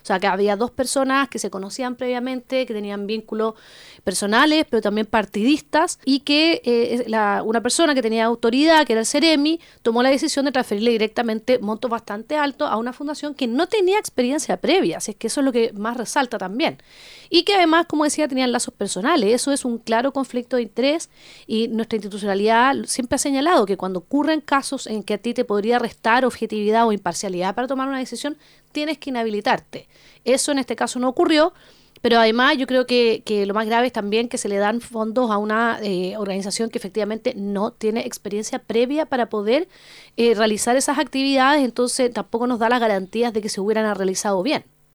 sea, que había dos personas que se conocían previamente, que tenían vínculos personales, pero también partidistas, y que una persona que tenía autoridad, que era el Ceremi, tomó la decisión de transferirle directamente montos bastante altos a una fundación que no tenía experiencia previa, así es que eso es lo que más resalta también. Y que además, como decía, tenían lazos personales. Eso es un claro conflicto de interés y nuestra institucionalidad siempre ha señalado que cuando ocurren casos en que a ti te podría restar objetividad o imparcialidad para tomar una decisión, tienes que inhabilitarte. Eso en este caso no ocurrió, pero además yo creo que lo más grave es también que se le dan fondos a una organización que efectivamente no tiene experiencia previa para poder realizar esas actividades, entonces tampoco nos da las garantías de que se hubieran realizado bien.